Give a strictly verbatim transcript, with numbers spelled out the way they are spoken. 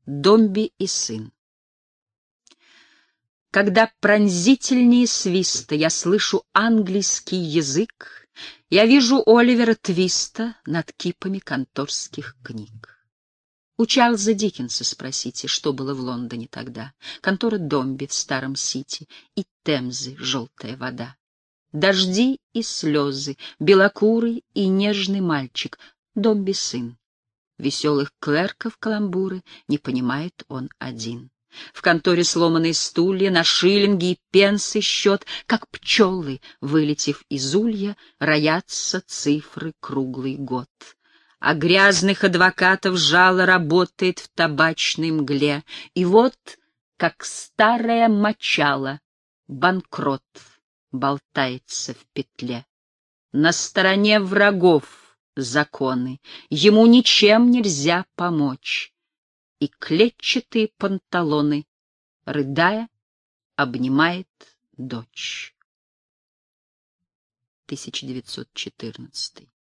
Домби и сын. Когда пронзительнее свиста я слышу английский язык, я вижу Оливера Твиста над кипами конторских книг. У Чарльза Диккенса спросите, что было в Лондоне тогда. Контора Домби в Старом Сити и Темзы желтая вода. Дожди и слезы, белокурый и нежный мальчик, Домби сын. Веселых клерков каламбуры не понимает он один. В конторе сломанные стулья, на шиллинги и пенсы счет, как пчелы, вылетев из улья, роятся цифры круглый год. А грязных адвокатов жало работает в табачной мгле. И вот, как старая мочала, банкрот болтается в петле. На стороне врагов законы, ему ничем нельзя помочь. И клетчатые панталоны, рыдая, обнимает дочь. тысяча девятьсот четырнадцатый